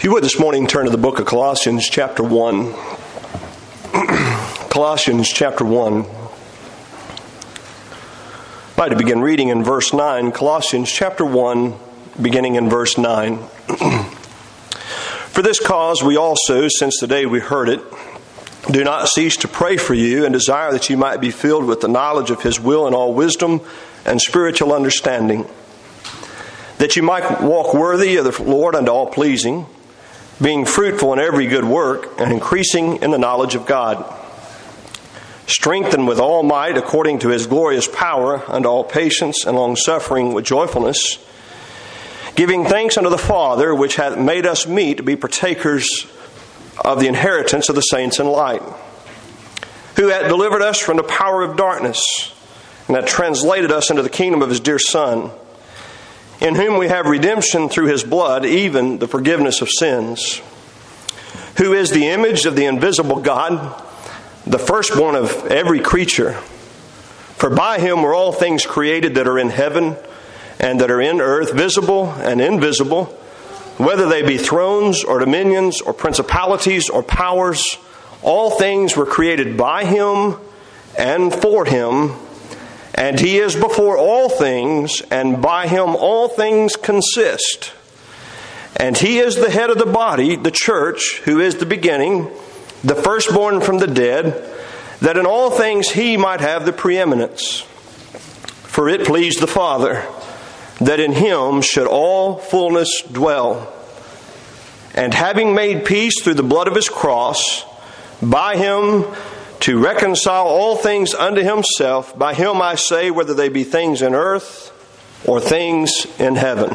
If you would this morning, turn to the book of Colossians chapter 1. Colossians chapter 1. I'd like to begin reading in verse 9. Colossians chapter 1, beginning in verse 9. For this cause we also, since the day we heard it, do not cease to pray for you and desire that you might be filled with the knowledge of His will in all wisdom and spiritual understanding, that you might walk worthy of the Lord unto all pleasing, being fruitful in every good work and increasing in the knowledge of God, strengthened with all might according to His glorious power unto all patience and longsuffering with joyfulness, giving thanks unto the Father, which hath made us meet to be partakers of the inheritance of the saints in light, who hath delivered us from the power of darkness, and hath translated us into the kingdom of His dear Son, in whom we have redemption through His blood, even the forgiveness of sins, who is the image of the invisible God, the firstborn of every creature. For by Him were all things created that are in heaven and that are in earth, visible and invisible, whether they be thrones or dominions or principalities or powers. All things were created by Him and for Him, and He is before all things, and by Him all things consist. And He is the head of the body, the church, who is the beginning, the firstborn from the dead, that in all things He might have the preeminence. For it pleased the Father that in Him should all fullness dwell. And having made peace through the blood of His cross, by Him to reconcile all things unto Himself, by Him I say, whether they be things in earth or things in heaven.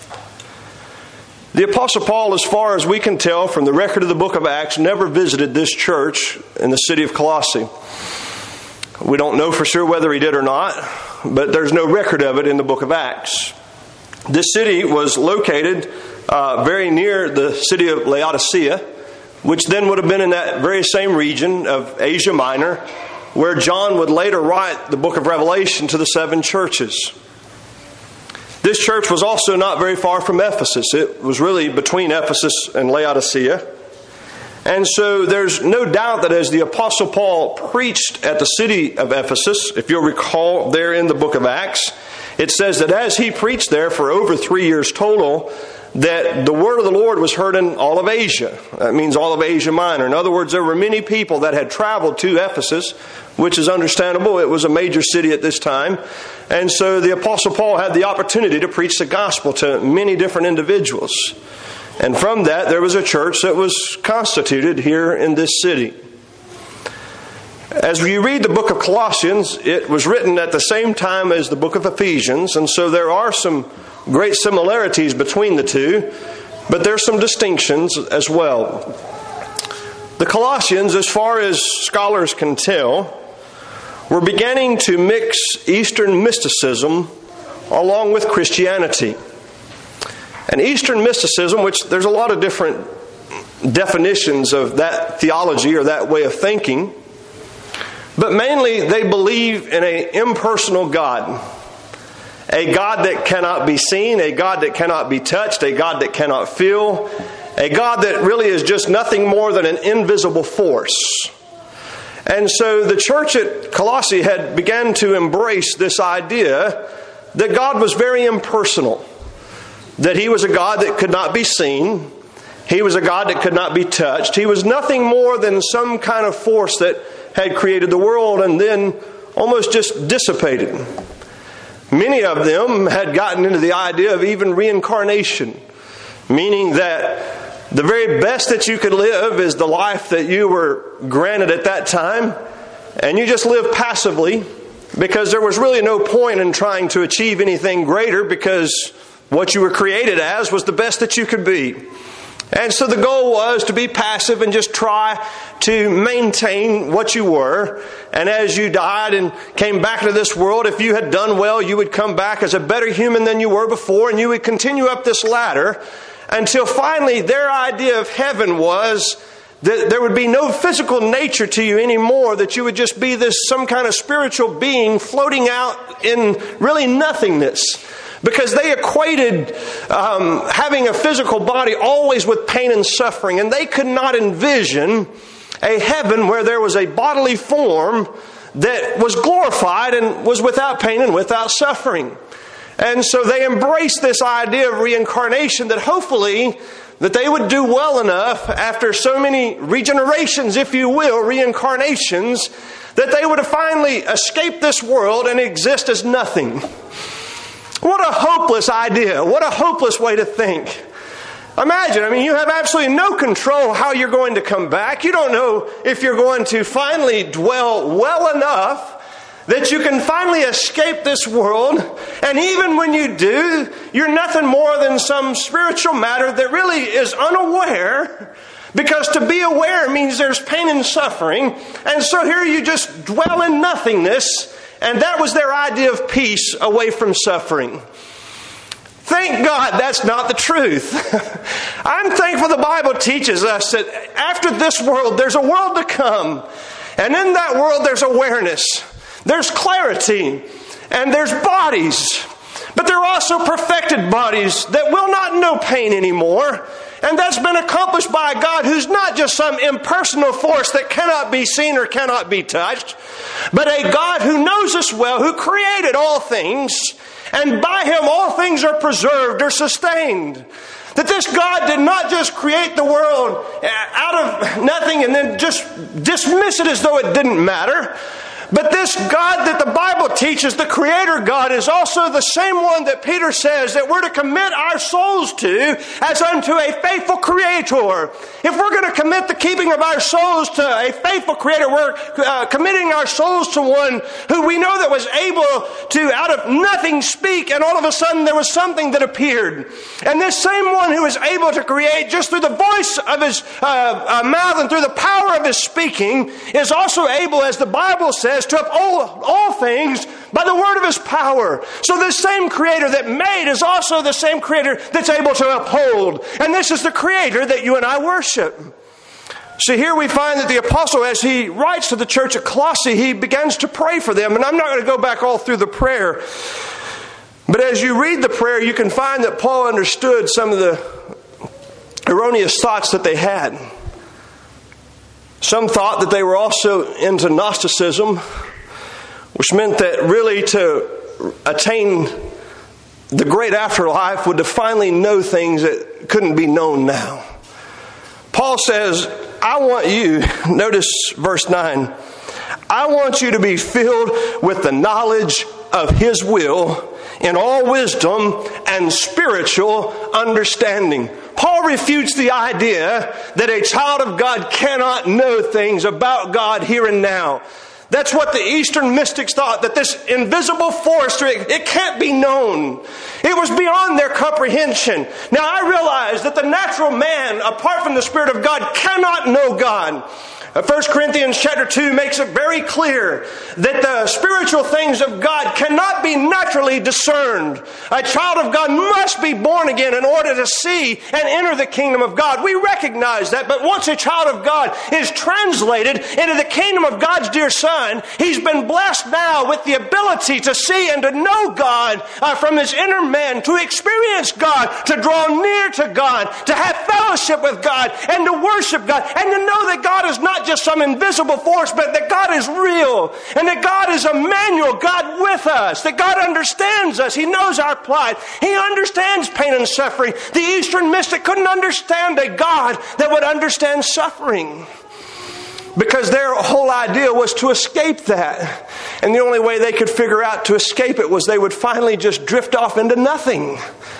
The Apostle Paul, as far as we can tell from the record of the book of Acts, never visited this church in the city of Colossae. We don't know for sure whether he did or not, but there's no record of it in the book of Acts. This city was located very near the city of Laodicea, which then would have been in that very same region of Asia Minor, where John would later write the book of Revelation to the 7 churches. This church was also not very far from Ephesus. It was really between Ephesus and Laodicea. And so there's no doubt that as the Apostle Paul preached at the city of Ephesus, if you'll recall there in the book of Acts, it says that as he preached there for over 3 years total, that the word of the Lord was heard in all of Asia. That means all of Asia Minor. In other words, there were many people that had traveled to Ephesus, which is understandable. It was a major city at this time. And so the Apostle Paul had the opportunity to preach the gospel to many different individuals. And from that, there was a church that was constituted here in this city. As you read the book of Colossians, it was written at the same time as the book of Ephesians, and so there are some great similarities between the two, but there's some distinctions as well. The Colossians, as far as scholars can tell, were beginning to mix Eastern mysticism along with Christianity. And Eastern mysticism, which there's a lot of different definitions of that theology or that way of thinking, but mainly they believe in an impersonal God. A God that cannot be seen, a God that cannot be touched, a God that cannot feel, a God that really is just nothing more than an invisible force. And so the church at Colossae had begun to embrace this idea that God was very impersonal, that He was a God that could not be seen, He was a God that could not be touched, He was nothing more than some kind of force that had created the world and then almost just dissipated. Many of them had gotten into the idea of even reincarnation, meaning that the very best that you could live is the life that you were granted at that time, and you just live passively because there was really no point in trying to achieve anything greater because what you were created as was the best that you could be. And so the goal was to be passive and just try to maintain what you were. And as you died and came back into this world, if you had done well, you would come back as a better human than you were before, and you would continue up this ladder until finally their idea of heaven was that there would be no physical nature to you anymore, that you would just be this some kind of spiritual being floating out in really nothingness. because they equated having a physical body always with pain and suffering, and they could not envision a heaven where there was a bodily form that was glorified and was without pain and without suffering. And so they embraced this idea of reincarnation, that hopefully that they would do well enough after so many regenerations, if you will, reincarnations, that they would have finally escaped this world and exist as nothing. What a hopeless idea. What a hopeless way to think. Imagine, you have absolutely no control how you're going to come back. You don't know if you're going to finally dwell well enough that you can finally escape this world. And even when you do, you're nothing more than some spiritual matter that really is unaware, because to be aware means there's pain and suffering. And so here you just dwell in nothingness, and that was their idea of peace away from suffering. Thank God that's not the truth. I'm thankful the Bible teaches us that after this world, there's a world to come. And in that world, there's awareness, there's clarity, and there's bodies. But there are also perfected bodies that will not know pain anymore. And that's been accomplished by a God who's not just some impersonal force that cannot be seen or cannot be touched, but a God who knows us well, who created all things, and by Him all things are preserved or sustained. That this God did not just create the world out of nothing and then just dismiss it as though it didn't matter. But this God that the Bible teaches, the Creator God, is also the same one that Peter says that we're to commit our souls to as unto a faithful Creator. If we're going to commit the keeping of our souls to a faithful Creator, we're committing our souls to one who we know that was able to out of nothing speak, and all of a sudden there was something that appeared. And this same one who is able to create just through the voice of His mouth and through the power of His speaking is also able, as the Bible says, to uphold all things by the word of His power. So this same Creator that made is also the same Creator that's able to uphold. And this is the Creator that you and I worship. So here we find that the apostle, as he writes to the church at Colossae, he begins to pray for them. And I'm not going to go back all through the prayer. But as you read the prayer, you can find that Paul understood some of the erroneous thoughts that they had. Some thought that they were also into Gnosticism, which meant that really to attain the great afterlife would to finally know things that couldn't be known now. Paul says, I want you, notice verse 9, I want you to be filled with the knowledge of His will in all wisdom and spiritual understanding. Paul refutes the idea that a child of God cannot know things about God here and now. That's what the Eastern mystics thought, that this invisible force, it can't be known. It was beyond their comprehension. Now I realize that the natural man, apart from the Spirit of God, cannot know God. 1 Corinthians chapter 2 makes it very clear that the spiritual things of God cannot be naturally discerned. A child of God must be born again in order to see and enter the kingdom of God. We recognize that, but once a child of God is translated into the kingdom of God's dear Son, he's been blessed now with the ability to see and to know God from his inner man, to experience God, to draw near to God, to have fellowship with God, and to worship God, and to know that God is not just some invisible force, but that God is real, and that God is Emmanuel, God with us, that God understands us. He knows our plight. He understands pain and suffering. The Eastern mystic couldn't understand a God that would understand suffering, because their whole idea was to escape that. And the only way they could figure out to escape it was they would finally just drift off into nothing.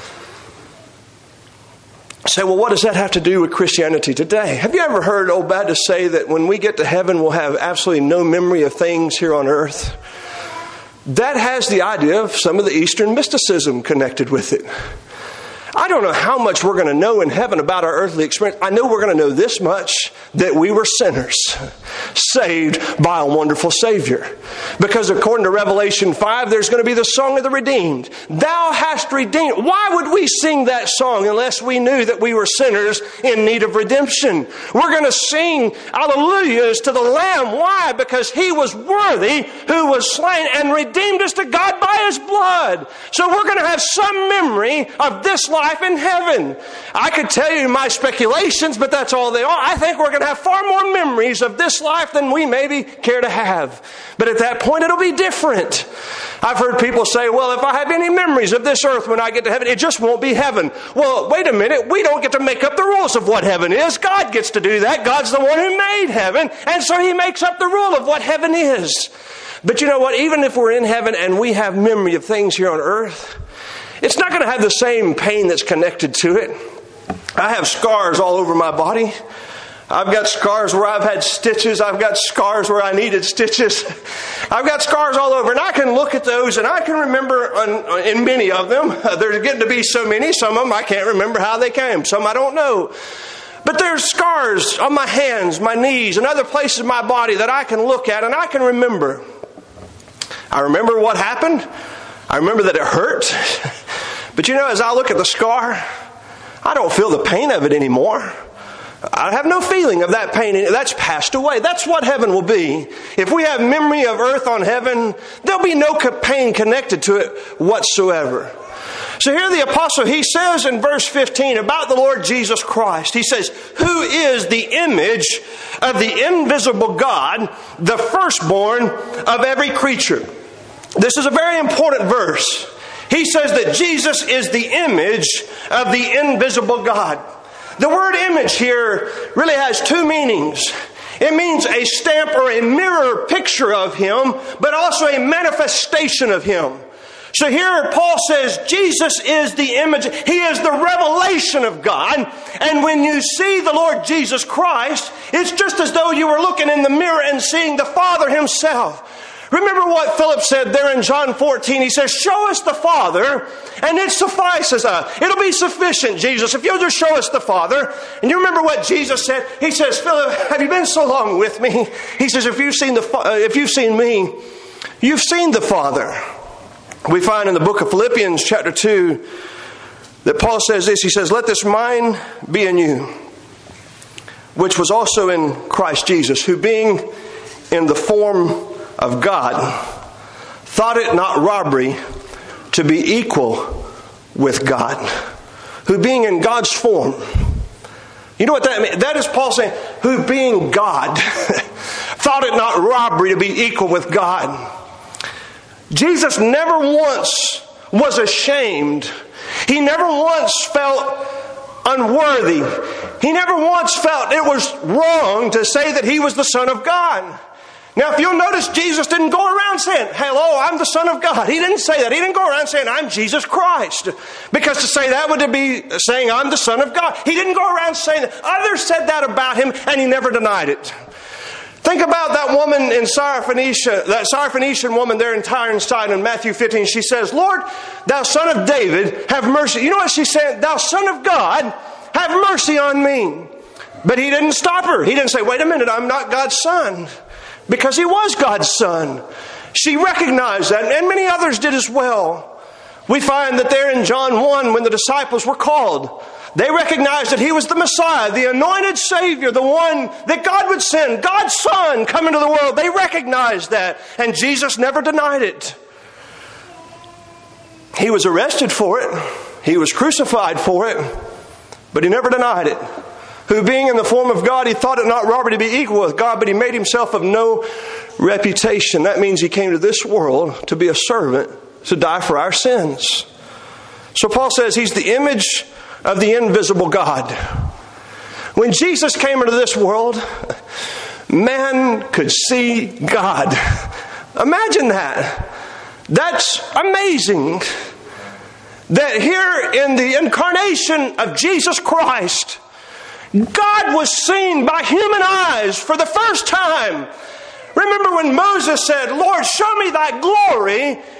Say, well, what does that have to do with Christianity today? Have you ever heard old Baptists say that when we get to heaven, we'll have absolutely no memory of things here on earth? That has the idea of some of the Eastern mysticism connected with it. I don't know how much we're going to know in heaven about our earthly experience. I know we're going to know this much, that we were sinners, saved by a wonderful Savior. Because according to Revelation 5, there's going to be the song of the redeemed. Thou hast redeemed. Why would we sing that song unless we knew that we were sinners in need of redemption? We're going to sing hallelujahs to the Lamb. Why? Because He was worthy who was slain and redeemed us to God by His blood. So we're going to have some memory of this life in heaven. I could tell you my speculations, but that's all they are. I think we're going to have far more memories of this life than we maybe care to have. But at that point, it'll be different. I've heard people say, well, if I have any memories of this earth when I get to heaven, it just won't be heaven. Well, wait a minute. We don't get to make up the rules of what heaven is. God gets to do that. God's the one who made heaven. And so He makes up the rule of what heaven is. But you know what? Even if we're in heaven and we have memory of things here on earth, it's not going to have the same pain that's connected to it. I have scars all over my body. I've got scars where I've had stitches. I've got scars where I needed stitches. I've got scars all over. And I can look at those and I can remember in many of them. There's getting to be so many. Some of them I can't remember how they came. Some I don't know. But there's scars on my hands, my knees, and other places in my body that I can look at and I can remember. I remember what happened. I remember that it hurt. But you know, as I look at the scar, I don't feel the pain of it anymore. I have no feeling of that pain. That's passed away. That's what heaven will be. If we have memory of earth on heaven, there'll be no pain connected to it whatsoever. So here the apostle, he says in verse 15 about the Lord Jesus Christ, he says, who is the image of the invisible God, the firstborn of every creature. This is a very important verse. He says that Jesus is the image of the invisible God. The word image here really has two meanings. It means a stamp or a mirror picture of Him, but also a manifestation of Him. So here Paul says Jesus is the image. He is the revelation of God. And when you see the Lord Jesus Christ, it's just as though you were looking in the mirror and seeing the Father Himself. Remember what Philip said there in John 14. He says, show us the Father, and it suffices us. It'll be sufficient, Jesus, if you'll just show us the Father. And you remember what Jesus said? He says, Philip, have you been so long with me? He says, if you've seen me, you've seen the Father. We find in the book of Philippians chapter 2 that Paul says this. He says, let this mind be in you, which was also in Christ Jesus, who being in the form of God, thought it not robbery to be equal with God. Who being in God's form. You know what that means? That is Paul saying, who being God, thought it not robbery to be equal with God. Jesus never once was ashamed. He never once felt unworthy. He never once felt it was wrong to say that He was the Son of God. Now, if you'll notice, Jesus didn't go around saying, hello, I'm the Son of God. He didn't say that. He didn't go around saying, I'm Jesus Christ. Because to say that would be saying, I'm the Son of God. He didn't go around saying that. Others said that about Him, and He never denied it. Think about that woman in Syrophoenicia, that Syrophoenician woman there in Tyre and Sidon in Matthew 15. She says, Lord, thou Son of David, have mercy. You know what she said? Thou Son of God, have mercy on me. But He didn't stop her. He didn't say, wait a minute, I'm not God's Son. Because He was God's Son. She recognized that, and many others did as well. We find that there in John 1, when the disciples were called, they recognized that He was the Messiah, the anointed Savior, the one that God would send, God's Son, come into the world. They recognized that, and Jesus never denied it. He was arrested for it. He was crucified for it, but He never denied it. Who being in the form of God, He thought it not robbery to be equal with God, but He made Himself of no reputation. That means He came to this world to be a servant, to die for our sins. So Paul says He's the image of the invisible God. When Jesus came into this world, man could see God. Imagine that. That's amazing. That here in the incarnation of Jesus Christ, God was seen by human eyes for the first time. Remember when Moses said, Lord, show me thy glory.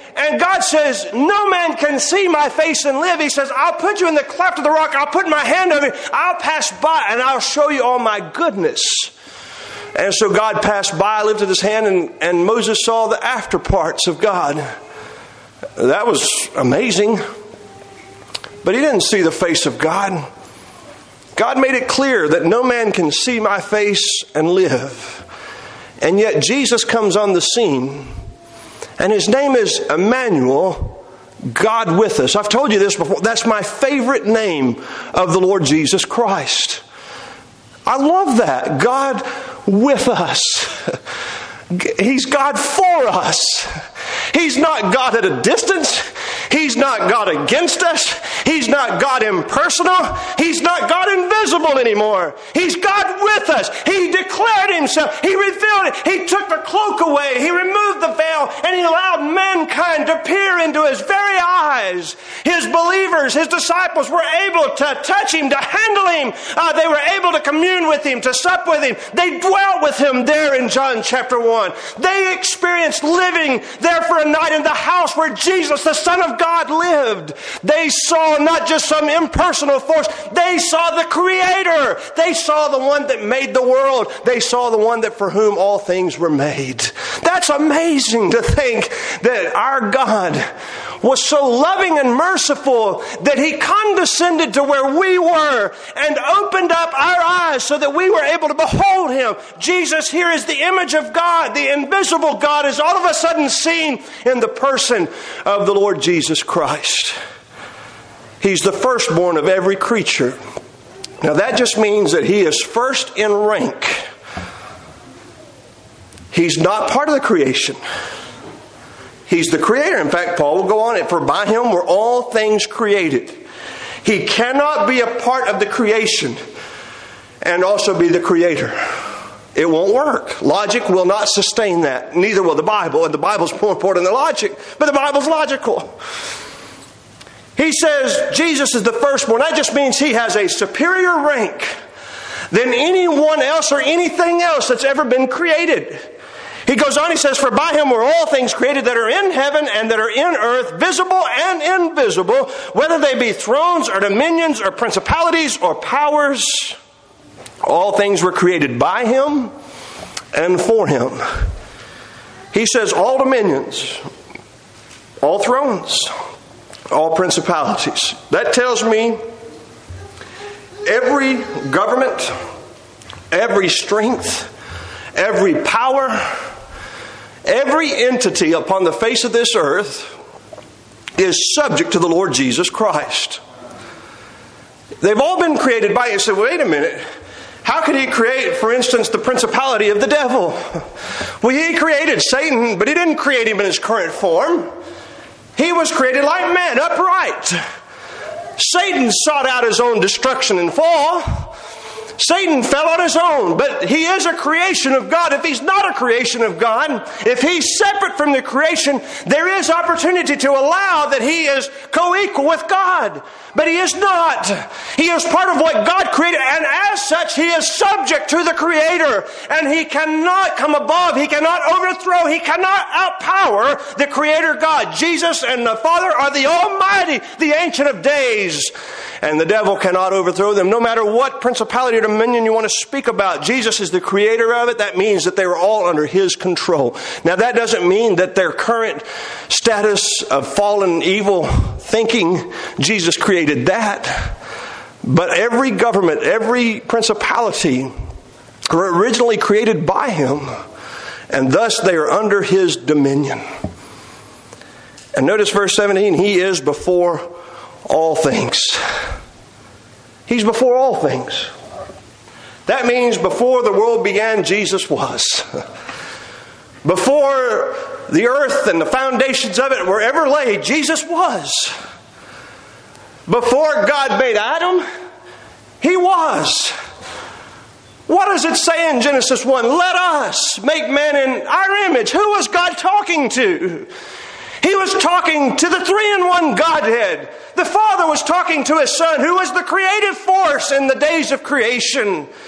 And God says, no man can see my face and live. He says, I'll put you in the cleft of the rock. I'll put my hand over you. I'll pass by and I'll show you all my goodness. And so God passed by, lifted his hand, and Moses saw the after parts of God. That was amazing. But he didn't see the face of God. God made it clear that no man can see my face and live. And yet Jesus comes on the scene, and his name is Emmanuel, God with us. I've told you this before. That's my favorite name of the Lord Jesus Christ. I love that. God with us. He's God for us. He's not God at a distance. He's not God against us. He's not God impersonal. He's not God invisible anymore. He's God with us. He declared himself. He revealed it. He took the cloak away. He removed the veil, and he allowed mankind to peer into his very eyes. His believers, his disciples were able to touch him, to handle him. They were able to commune with him, to sup with him. They dwelt with him there in John chapter 1. They experienced living there for a night in the house where Jesus, the Son of God, lived. They saw not just some impersonal force. They saw the Creator. They saw the one that made the world. They saw the one that for whom all things were made. That's amazing to think that our God was so loving and merciful that he condescended to where we were and opened up our eyes so that we were able to behold him. Jesus here is the image of God. The invisible God is all of a sudden seen in the person of the Lord Jesus Christ. He's the firstborn of every creature. Now that just means that he is first in rank. He's not part of the creation. He's the creator. In fact, Paul will go on it. For by him were all things created. He cannot be a part of the creation and also be the creator. It won't work. Logic will not sustain that. Neither will the Bible. And the Bible's more important than logic. But the Bible's logical. He says Jesus is the firstborn. That just means he has a superior rank than anyone else or anything else that's ever been created. He goes on, he says, for by him were all things created that are in heaven and that are in earth, visible and invisible, whether they be thrones or dominions or principalities or powers. All things were created by him and for him. He says all dominions, all thrones, all principalities. That tells me every government, every strength, every power, every entity upon the face of this earth is subject to the Lord Jesus Christ. They've all been created by him. You say, wait a minute. How could he create, for instance, the principality of the devil? Well, he created Satan, but he didn't create him in his current form. He was created like man, upright. Satan sought out his own destruction and fall. Satan fell on his own, but he is a creation of God. If he's not a creation of God, if he's separate from the creation, there is opportunity to allow that he is co-equal with God. But he is not. He is part of what God created, and as such, he is subject to the Creator. And he cannot come above, he cannot overthrow, he cannot outpower the Creator God. Jesus and the Father are the Almighty, the Ancient of Days. And the devil cannot overthrow them, no matter what principality or dominion you want to speak about. Jesus is the creator of it. That means that they were all under his control. Now, that doesn't mean that their current status of fallen evil thinking, Jesus created that. But every government, every principality were originally created by him, and thus they are under his dominion. And notice verse 17, he is before all things. He's before all things. That means before the world began, Jesus was. Before the earth and the foundations of it were ever laid, Jesus was. Before God made Adam, he was. What does it say in Genesis 1? Let us make man in our image. Who was God talking to? He was talking to the three-in-one Godhead. The Father was talking to His Son, who was the creative force in the days of creation.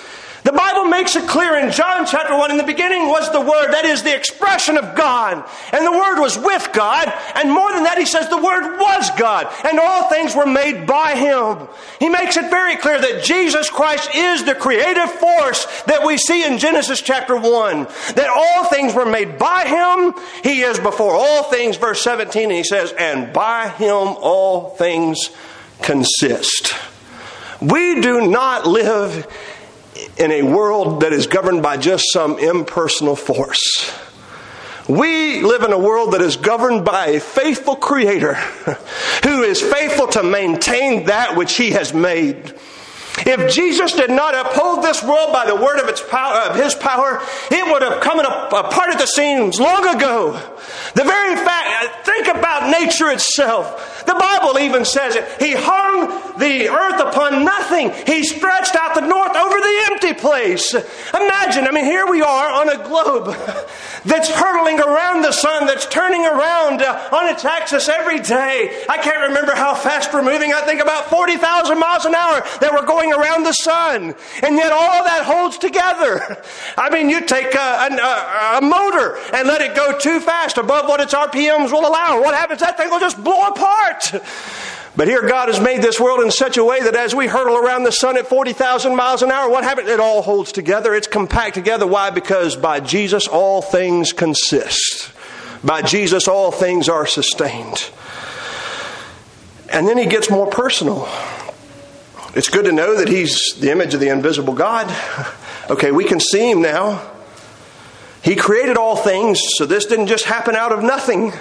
The Bible makes it clear in John chapter 1, in the beginning was the Word, that is the expression of God. And the Word was with God. And more than that, he says the Word was God. And all things were made by Him. He makes it very clear that Jesus Christ is the creative force that we see in Genesis chapter 1. That all things were made by Him. He is before all things, verse 17, and he says, and by Him all things consist. We do not live in a world that is governed by just some impersonal force. We live in a world that is governed by a faithful Creator who is faithful to maintain that which He has made. If Jesus did not uphold this world by the word of His power, it would have come apart at the seams long ago. The very fact, think about nature itself. The Bible even says it. He hung the earth upon nothing. He stretched out the north over the empty place. Imagine, here we are on a globe that's hurtling around the sun, that's turning around on its axis every day. I can't remember how fast we're moving. I think about 40,000 miles an hour that we're going around the sun. And yet all that holds together. You take a motor and let it go too fast above what its RPMs will allow. What happens? That thing will just blow apart. But here God has made this world in such a way that as we hurtle around the sun at 40,000 miles an hour, what happens? It all holds together. It's compact together. Why? Because by Jesus all things consist. By Jesus all things are sustained. And then He gets more personal. It's good to know that He's the image of the invisible God. Okay, we can see Him now. He created all things, so this didn't just happen out of nothing.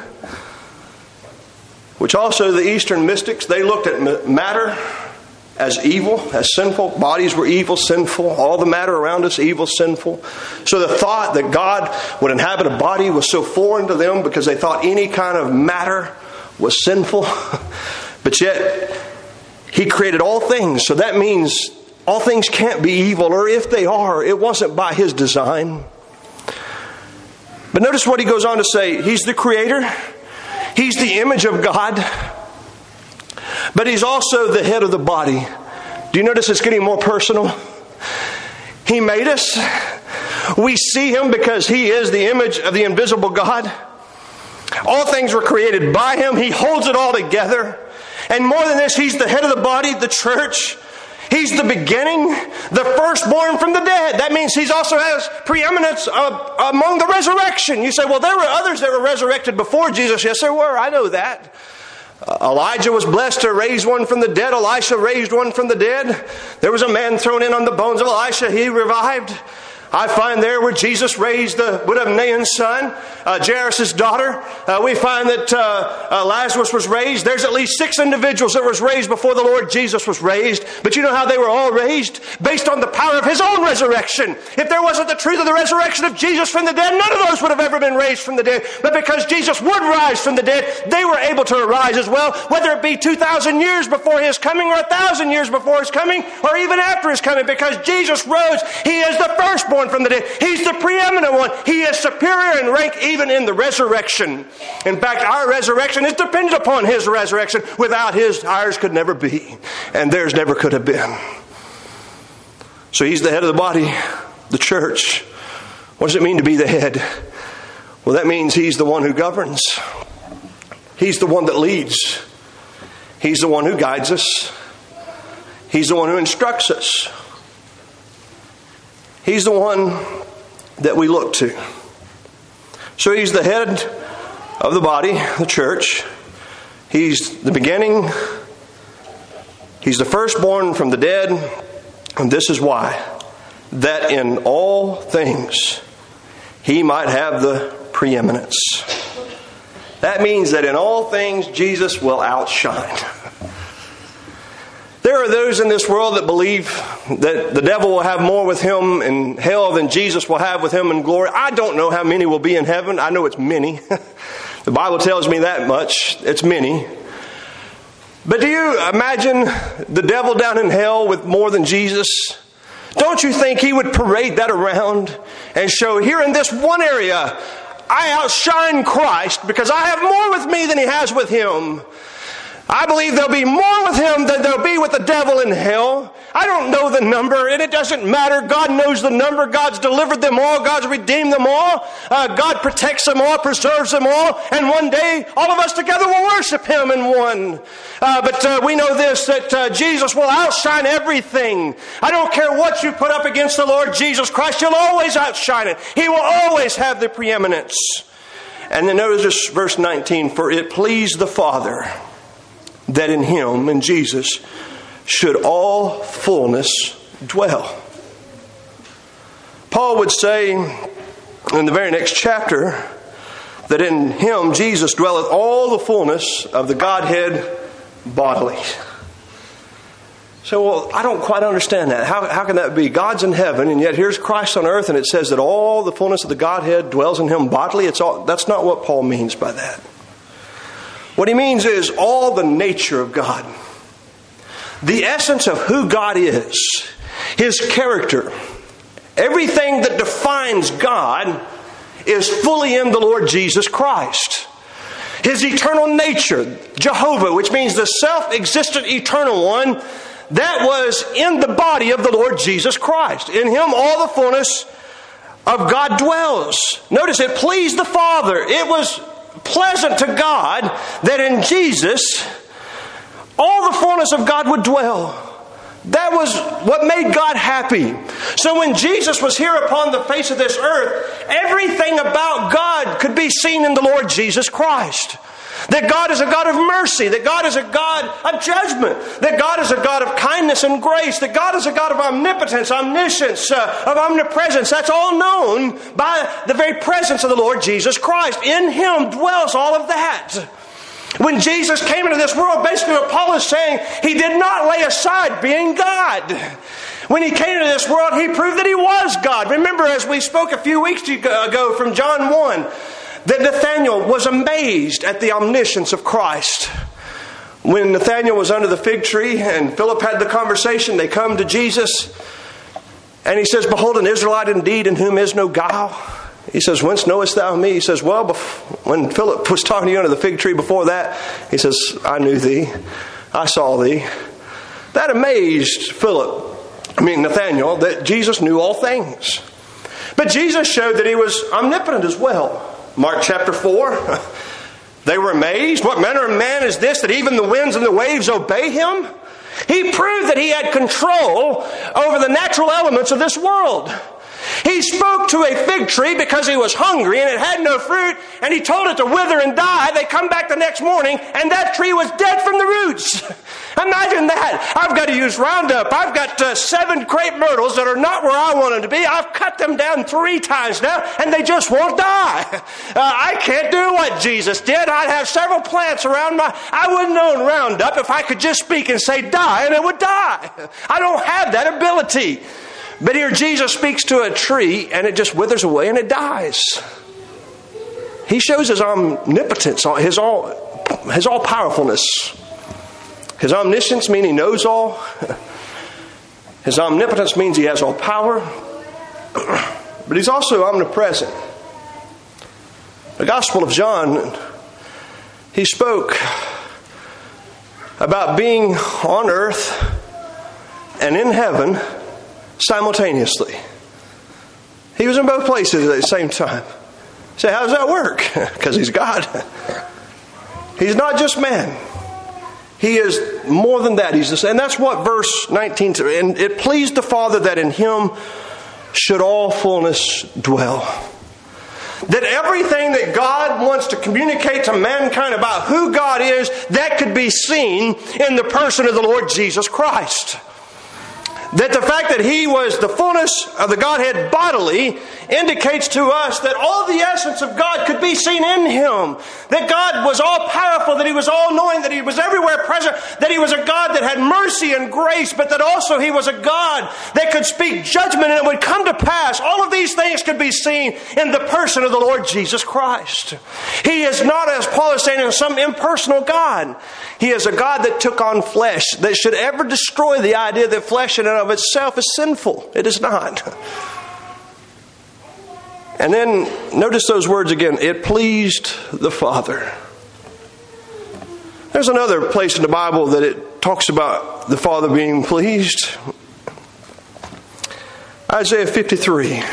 Which also the Eastern mystics, they looked at matter as evil, as sinful. Bodies were evil, sinful. All the matter around us, evil, sinful. So the thought that God would inhabit a body was so foreign to them because they thought any kind of matter was sinful. But yet, He created all things. So that means all things can't be evil, or if they are, it wasn't by His design. But notice what He goes on to say. He's the Creator. He's the image of God. But He's also the head of the body. Do you notice it's getting more personal? He made us. We see Him because He is the image of the invisible God. All things were created by Him. He holds it all together. And more than this, He's the head of the body, the church. He's the beginning, the firstborn from the dead. That means He also has preeminence among the resurrection. You say, well, there were others that were resurrected before Jesus. Yes, there were. I know that. Elijah was blessed to raise one from the dead. Elisha raised one from the dead. There was a man thrown in on the bones of Elisha. He revived. I find there where Jesus raised the widow of Nain's son, Jairus' daughter. We find that Lazarus was raised. There's at least 6 individuals that was raised before the Lord Jesus was raised. But you know how they were all raised? Based on the power of His own resurrection. If there wasn't the truth of the resurrection of Jesus from the dead, none of those would have ever been raised from the dead. But because Jesus would rise from the dead, they were able to arise as well, whether it be 2,000 years before His coming or 1,000 years before His coming or even after His coming. Because Jesus rose, He is the firstborn from the dead. He's the preeminent one. He is superior in rank even in the resurrection. In fact, our resurrection is dependent upon His resurrection. Without His, ours could never be. And theirs never could have been. So He's the head of the body, the church. What does it mean to be the head? Well, that means He's the one who governs. He's the one that leads. He's the one who guides us. He's the one who instructs us. He's the one that we look to. So He's the head of the body, the church. He's the beginning. He's the firstborn from the dead. And this is why. That in all things He might have the preeminence. That means that in all things Jesus will outshine. There are those in this world that believe that the devil will have more with him in hell than Jesus will have with him in glory. I don't know how many will be in heaven. I know it's many. The Bible tells me that much. It's many. But do you imagine the devil down in hell with more than Jesus? Don't you think he would parade that around and show, here in this one area, I outshine Christ because I have more with me than he has with him. I believe there'll be more with him than there'll be with the devil in hell. I don't know the number, and it doesn't matter. God knows the number. God's delivered them all. God's redeemed them all. God protects them all, preserves them all, and one day all of us together will worship Him in one. But we know this, that Jesus will outshine everything. I don't care what you put up against the Lord Jesus Christ, He'll always outshine it. He will always have the preeminence. And then notice verse 19, for it pleased the Father that in Him, in Jesus, should all fullness dwell. Paul would say in the very next chapter that in Him, Jesus, dwelleth all the fullness of the Godhead bodily. So, well, I don't quite understand that. How can that be? God's in heaven, and yet here's Christ on earth, and it says that all the fullness of the Godhead dwells in Him bodily. That's not what Paul means by that. What he means is all the nature of God. The essence of who God is. His character. Everything that defines God is fully in the Lord Jesus Christ. His eternal nature, Jehovah, which means the self-existent eternal one, that was in the body of the Lord Jesus Christ. In Him all the fullness of God dwells. Notice it pleased the Father. It was pleasant to God that in Jesus all the fullness of God would dwell. That was what made God happy. So when Jesus was here upon the face of this earth, everything about God could be seen in the Lord Jesus Christ. That God is a God of mercy. That God is a God of judgment. That God is a God of kindness and grace. That God is a God of omnipotence, omniscience, of omnipresence. That's all known by the very presence of the Lord Jesus Christ. In Him dwells all of that. When Jesus came into this world, basically what Paul is saying, He did not lay aside being God. When He came into this world, He proved that He was God. Remember, as we spoke a few weeks ago from John 1, that Nathanael was amazed at the omniscience of Christ. When Nathanael was under the fig tree and Philip had the conversation, they come to Jesus and he says, behold, an Israelite indeed in whom is no guile. He says, whence knowest thou me? He says, well, when Philip was talking to you under the fig tree before that, he says, I knew thee. I saw thee. That amazed Nathanael, that Jesus knew all things. But Jesus showed that He was omnipotent as well. Mark chapter 4, they were amazed. What manner of man is this that even the winds and the waves obey Him? He proved that He had control over the natural elements of this world. He spoke to a fig tree because he was hungry and it had no fruit, and He told it to wither and die. They come back the next morning and that tree was dead from the roots. Imagine that. I've got to use Roundup. I've got 7 crepe myrtles that are not where I want them to be. I've cut them down 3 times now and they just won't die. I can't do what Jesus did. I'd have several plants around I wouldn't own Roundup if I could just speak and say die and it would die. I don't have that ability. But here Jesus speaks to a tree and it just withers away and it dies. He shows His omnipotence, His all-powerfulness. His omniscience means He knows all. His omnipotence means He has all power. But He's also omnipresent. The Gospel of John, he spoke about being on earth and in heaven simultaneously. He was in both places at the same time. Say, how does that work? Because He's God. He's not just man. He is more than that. And that's what verse 19 says. And it pleased the Father that in Him should all fullness dwell. That everything that God wants to communicate to mankind about who God is, that could be seen in the person of the Lord Jesus Christ. That the fact that He was the fullness of the Godhead bodily indicates to us that all the essence of God could be seen in Him. That God was all powerful, that He was all knowing, that He was everywhere present, that He was a God that had mercy and grace, but that also He was a God that could speak judgment and it would come to pass. All of these things could be seen in the person of the Lord Jesus Christ. He is not, as Paul is saying, some impersonal God. He is a God that took on flesh, that should ever destroy the idea that flesh in and of itself is sinful. It is not. And then notice those words again. It pleased the Father. There's another place in the Bible that it talks about the Father being pleased. Isaiah 53,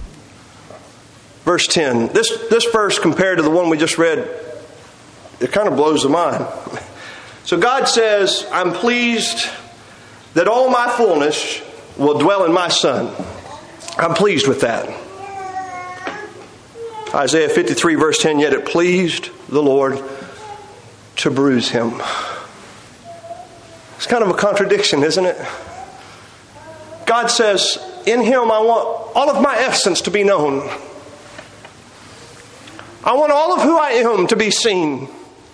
verse 10. This verse compared to the one we just read, it kind of blows the mind. So God says, I'm pleased that all my fullness will dwell in my Son. I'm pleased with that. Isaiah 53, verse 10, yet it pleased the Lord to bruise him. It's kind of a contradiction, isn't it? God says, in him I want all of my essence to be known. I want all of who I am to be seen.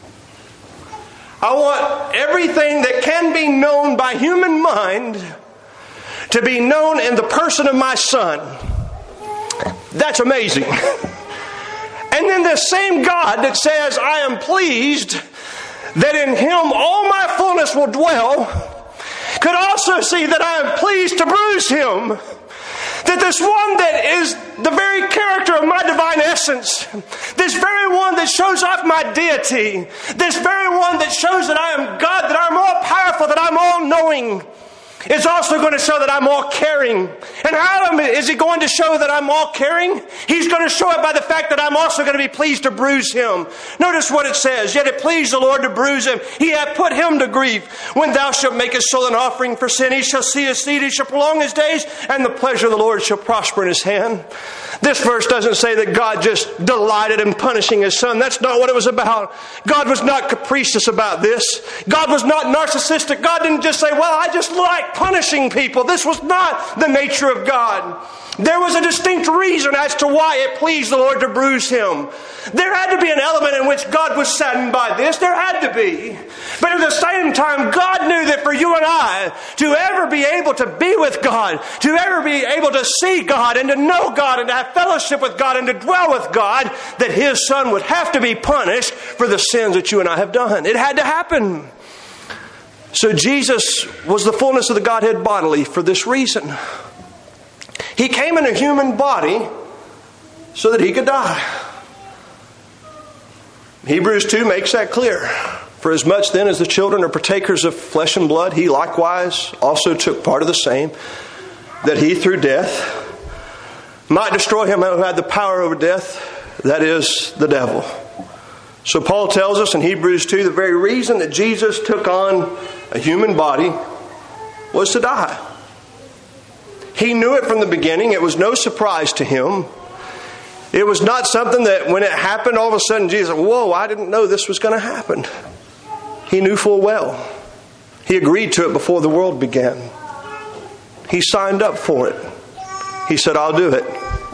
I want everything that can be known by human mind to be known in the person of my Son. That's amazing. And then this same God that says, I am pleased that in him all my fullness will dwell, could also see that I am pleased to bruise him. That this one that is the very character of my divine essence, this very one that shows off my deity, this very one that shows that I am God, that I'm all powerful, that I'm all knowing, is also going to show that I'm all caring. And how is he going to show that I'm all caring? He's going to show it by the fact that I'm also going to be pleased to bruise him. Notice what it says. Yet it pleased the Lord to bruise him. He hath put him to grief. When thou shalt make his soul an offering for sin, he shall see his seed, he shall prolong his days, and the pleasure of the Lord shall prosper in his hand. This verse doesn't say that God just delighted in punishing his Son. That's not what it was about. God was not capricious about this. God was not narcissistic. God didn't just say, well, I just like punishing people. This was not the nature of God. There was a distinct reason as to why it pleased the Lord to bruise him. There had to be an element in which God was saddened by this. There had to be. But at the same time, God knew that for you and I to ever be able to be with God, to ever be able to see God and to know God and to have fellowship with God and to dwell with God, that his Son would have to be punished for the sins that you and I have done. It had to happen. So Jesus was the fullness of the Godhead bodily for this reason. He came in a human body so that he could die. Hebrews 2 makes that clear. For as much then as the children are partakers of flesh and blood, he likewise also took part of the same, that he through death might destroy him who had the power over death, that is, the devil. So Paul tells us in Hebrews 2, the very reason that Jesus took on a human body was to die. He knew it from the beginning. It was no surprise to him. It was not something that when it happened, all of a sudden Jesus, whoa, I didn't know this was going to happen. He knew full well. He agreed to it before the world began. He signed up for it. He said, I'll do it.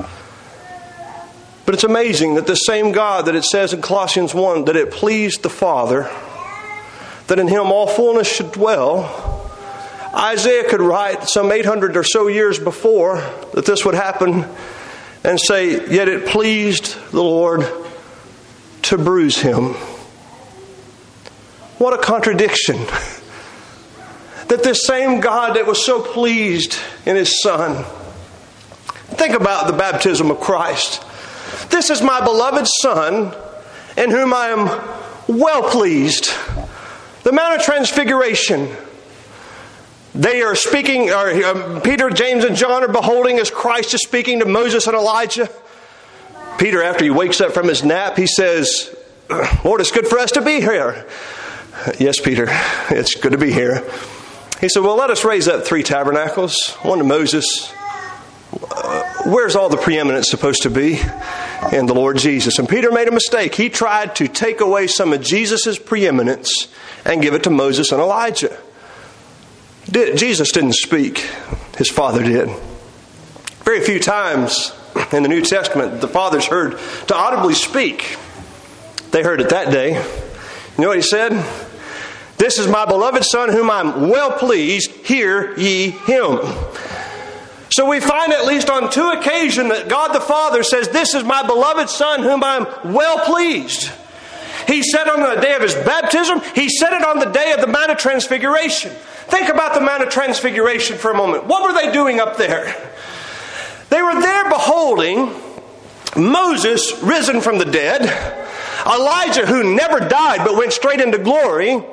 But it's amazing that the same God that it says in Colossians 1, that it pleased the Father, that in him all fullness should dwell, Isaiah could write some 800 or so years before that this would happen and say, yet it pleased the Lord to bruise him. What a contradiction. That this same God that was so pleased in his Son. Think about the baptism of Christ. This is my beloved Son in whom I am well pleased. The Mount of Transfiguration. They are speaking, Peter, James, and John are beholding as Christ is speaking to Moses and Elijah. Peter, after he wakes up from his nap, he says, Lord, it's good for us to be here. Yes, Peter, it's good to be here. He said, well, let us raise up 3 tabernacles, one to Moses. Where's all the preeminence supposed to be? In the Lord Jesus. And Peter made a mistake. He tried to take away some of Jesus' preeminence and give it to Moses and Elijah. Jesus didn't speak. His Father did. Very few times in the New Testament the Father's heard to audibly speak. They heard it that day. You know what he said? This is my beloved Son whom I'm well pleased. Hear ye him. So we find at least on 2 occasions that God the Father says, this is my beloved Son whom I'm well pleased. He said on the day of his baptism. He said it on the day of the Mount of Transfiguration. Think about the Mount of Transfiguration for a moment. What were they doing up there? They were there beholding Moses risen from the dead, Elijah who never died but went straight into glory,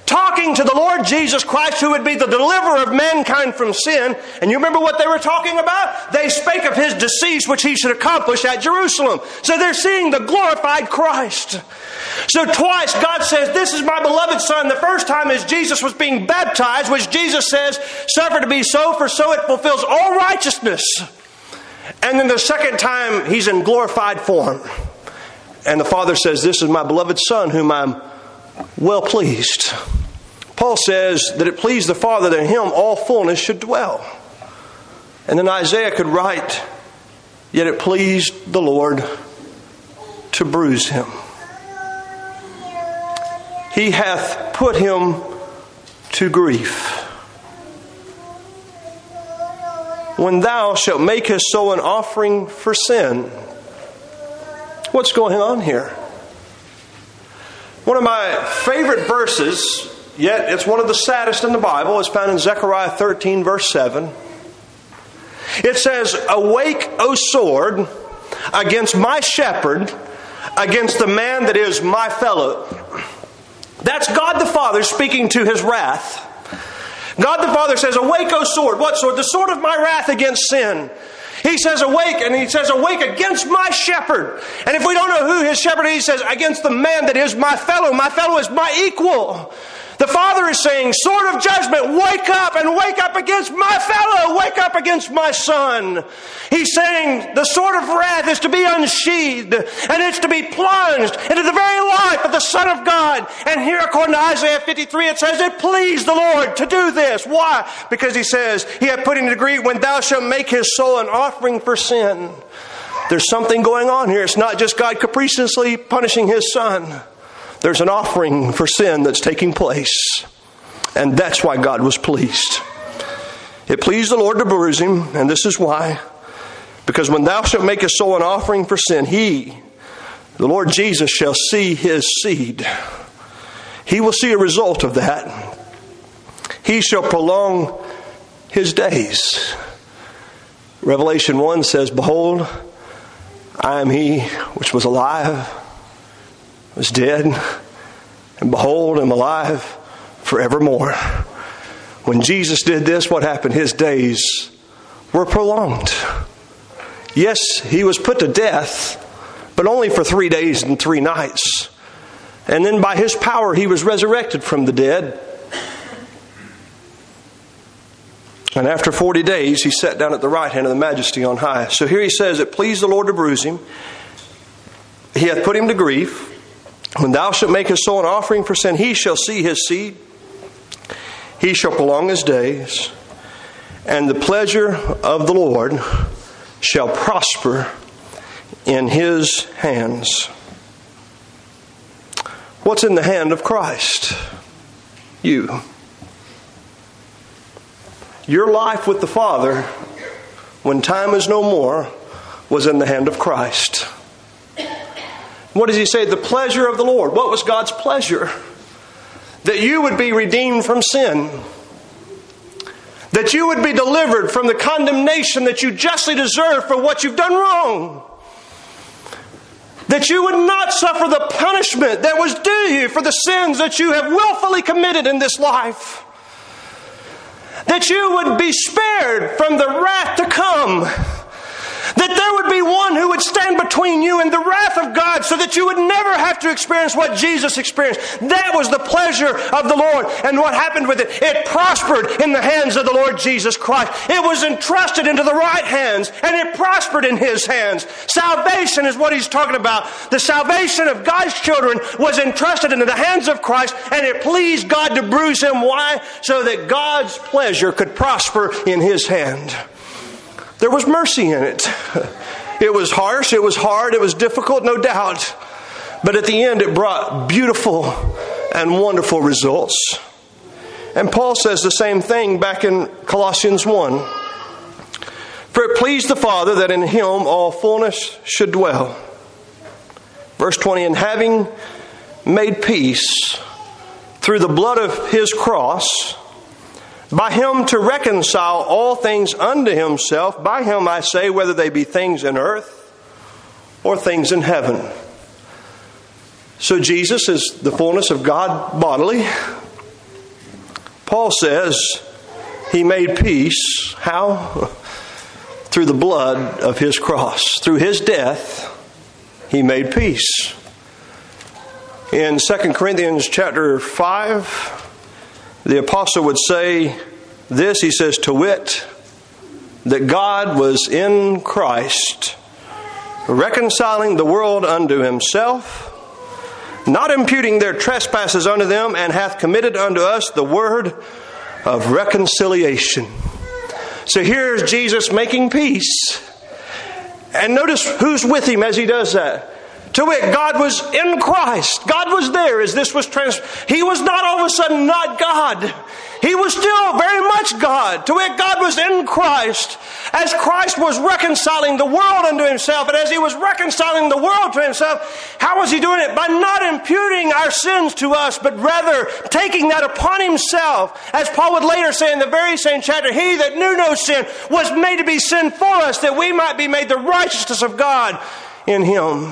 talking to the Lord Jesus Christ, who would be the deliverer of mankind from sin. And you remember what they were talking about? They spake of His decease, which He should accomplish at Jerusalem. So they're seeing the glorified Christ. So twice God says, this is my beloved Son. The first time is Jesus was being baptized, which Jesus says, suffer to be so, for so it fulfills all righteousness. And then the second time, He's in glorified form. And the Father says, this is my beloved Son, whom I'm well pleased. Paul says that it pleased the Father that in Him all fullness should dwell. And then Isaiah could write, yet it pleased the Lord to bruise Him. He hath put Him to grief. When thou shalt make His soul an offering for sin. What's going on here? One of my favorite verses, yet it's one of the saddest in the Bible, is found in Zechariah 13, verse 7. It says, awake, O sword, against my shepherd, against the man that is my fellow. That's God the Father speaking to His wrath. God the Father says, awake, O sword. What sword? The sword of my wrath against sin. He says, awake, and He says, awake against my shepherd. And if we don't know who His shepherd is, He says, against the man that is my fellow. My fellow is my equal. The Father is saying, sword of judgment, wake up and wake up against my fellow. Wake up against my Son. He's saying the sword of wrath is to be unsheathed, and it's to be plunged into the very life of the Son of God. And here, according to Isaiah 53, it says, it pleased the Lord to do this. Why? Because He says, He hath put Him to grief when thou shalt make His soul an offering for sin. There's something going on here. It's not just God capriciously punishing His Son. There's an offering for sin that's taking place. And that's why God was pleased. It pleased the Lord to bruise Him, and this is why. Because when thou shalt make His soul an offering for sin, He, the Lord Jesus, shall see His seed. He will see a result of that. He shall prolong His days. Revelation 1 says, behold, I am He which was alive, was dead, and behold, am alive forevermore. When Jesus did this, what happened? His days were prolonged. Yes, He was put to death, but only for 3 days and 3 nights. And then by His power, He was resurrected from the dead. And after 40 days, He sat down at the right hand of the Majesty on high. So here He says, it pleased the Lord to bruise Him. He hath put Him to grief. When thou shalt make His soul an offering for sin, He shall see His seed. He shall prolong His days. And the pleasure of the Lord shall prosper in His hands. What's in the hand of Christ? You. Your life with the Father, when time is no more, was in the hand of Christ. What does He say? The pleasure of the Lord. What was God's pleasure? That you would be redeemed from sin. That you would be delivered from the condemnation that you justly deserve for what you've done wrong. That you would not suffer the punishment that was due you for the sins that you have willfully committed in this life. That you would be spared from the wrath to come. That there would be one who would stand between you and the wrath of God so that you would never have to experience what Jesus experienced. That was the pleasure of the Lord. And what happened with it? It prospered in the hands of the Lord Jesus Christ. It was entrusted into the right hands, and it prospered in His hands. Salvation is what He's talking about. The salvation of God's children was entrusted into the hands of Christ, and it pleased God to bruise Him. Why? So that God's pleasure could prosper in His hand. There was mercy in it. It was harsh, it was hard, it was difficult, no doubt. But at the end, it brought beautiful and wonderful results. And Paul says the same thing back in Colossians 1. For it pleased the Father that in Him all fullness should dwell. Verse 20, and having made peace through the blood of His cross, by Him to reconcile all things unto Himself. By Him, I say, whether they be things in earth or things in heaven. So Jesus is the fullness of God bodily. Paul says he made peace. How? Through the blood of his cross. Through his death, he made peace. In 2 Corinthians chapter 5, the apostle would say this. He says, to wit, that God was in Christ, reconciling the world unto himself, not imputing their trespasses unto them, and hath committed unto us the word of reconciliation. So here's Jesus making peace. And notice who's with him as he does that. To wit, God was in Christ. God was there as this was He was not all of a sudden not God. He was still very much God. To wit, God was in Christ as Christ was reconciling the world unto himself. And as he was reconciling the world to himself, how was he doing it? By not imputing our sins to us, but rather taking that upon himself. As Paul would later say in the very same chapter, he that knew no sin was made to be sin for us, that we might be made the righteousness of God in him.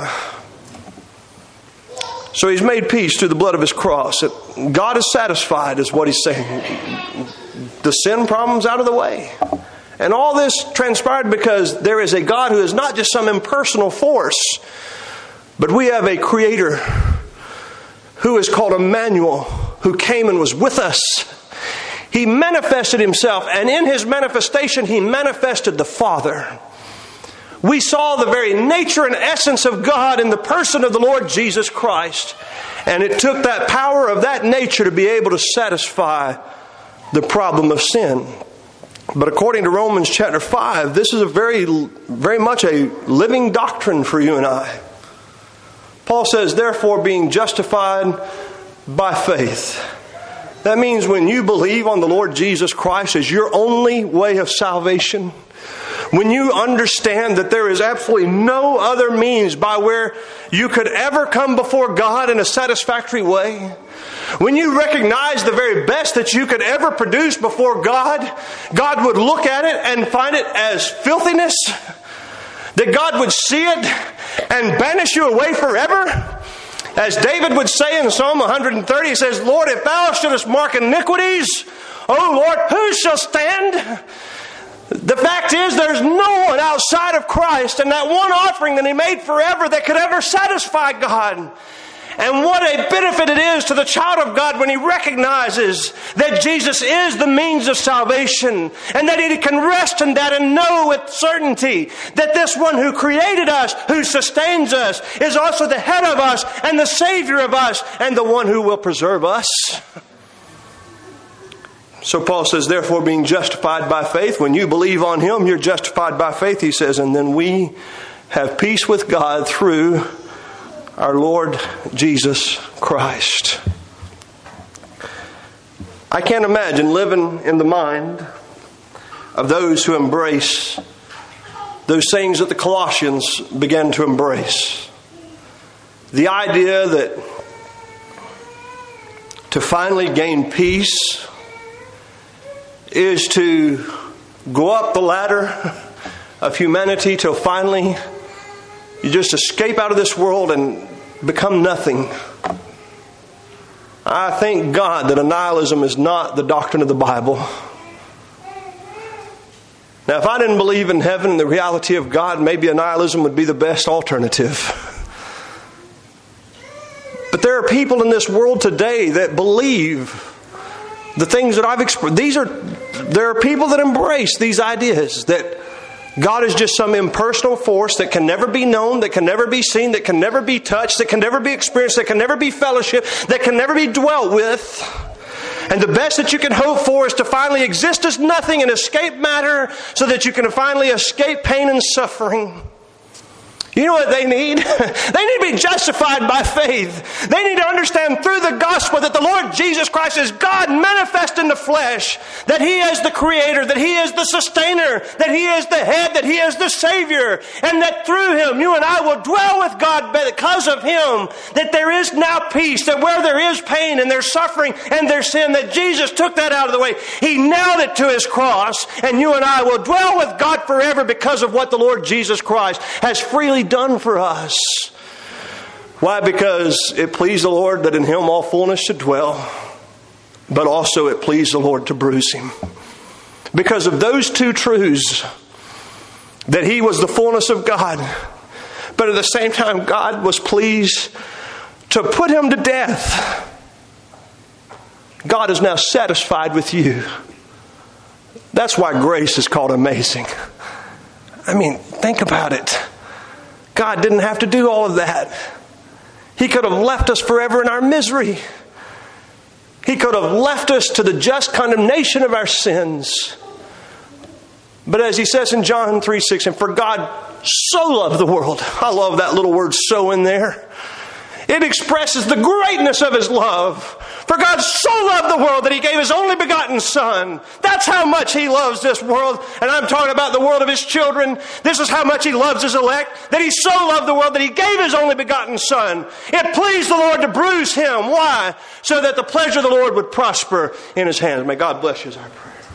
So he's made peace through the blood of his cross. God is satisfied is what he's saying. The sin problem's out of the way. And all this transpired because there is a God who is not just some impersonal force, but we have a Creator who is called Emmanuel, who came and was with us. He manifested himself, and in his manifestation, he manifested the Father. We saw the very nature and essence of God in the person of the Lord Jesus Christ. And it took that power of that nature to be able to satisfy the problem of sin. But according to Romans chapter 5, this is a very much a living doctrine for you and I. Paul says, therefore, being justified by faith. That means when you believe on the Lord Jesus Christ as your only way of salvation, when you understand that there is absolutely no other means by where you could ever come before God in a satisfactory way, when you recognize the very best that you could ever produce before God, God would look at it and find it as filthiness, that God would see it and banish you away forever. As David would say in Psalm 130, he says, Lord, if thou shouldest mark iniquities, O Lord, who shall stand? The fact is, there's no one outside of Christ and that one offering that he made forever that could ever satisfy God. And what a benefit it is to the child of God when he recognizes that Jesus is the means of salvation and that he can rest in that and know with certainty that this one who created us, who sustains us, is also the head of us and the Savior of us and the one who will preserve us. So Paul says, therefore, being justified by faith, when you believe on him, you're justified by faith, he says, and then we have peace with God through our Lord Jesus Christ. I can't imagine living in the mind of those who embrace those things that the Colossians began to embrace. The idea that to finally gain peace is to go up the ladder of humanity till finally you just escape out of this world and become nothing. I thank God that annihilism is not the doctrine of the Bible. Now, if I didn't believe in heaven and the reality of God, maybe annihilism would be the best alternative. But there are people in this world today that believe the things that I've expressed. There are people that embrace these ideas that God is just some impersonal force that can never be known, that can never be seen, that can never be touched, that can never be experienced, that can never be fellowship, that can never be dwelt with. And the best that you can hope for is to finally exist as nothing and escape matter so that you can finally escape pain and suffering. You know what they need? They need to be justified by faith. They need to understand through the gospel that the Lord Jesus Christ is God manifest in the flesh, that He is the Creator, that He is the Sustainer, that He is the Head, that He is the Savior, and that through Him you and I will dwell with God because of Him, that there is now peace, that where there is pain and there's suffering and there's sin, that Jesus took that out of the way. He nailed it to His cross, and you and I will dwell with God forever because of what the Lord Jesus Christ has freely done for us. Why? Because it pleased the Lord that in Him all fullness should dwell. but also it pleased the Lord to bruise him. Because of those two truths, that he was the fullness of God, but at the same time God was pleased to put him to death. God is now satisfied with you. That's why grace is called amazing. I mean, think about it. God didn't have to do all of that. He could have left us forever in our misery. He could have left us to the just condemnation of our sins. But as he says in John 3:6, and for God so loved the world. I love that little word "so" in there. It expresses the greatness of his love. For God so loved the world that he gave his only begotten Son. That's how much he loves this world. And I'm talking about the world of his children. This is how much he loves his elect. That he so loved the world that he gave his only begotten Son. It pleased the Lord to bruise him. Why? So that the pleasure of the Lord would prosper in his hands. May God bless you as our prayer.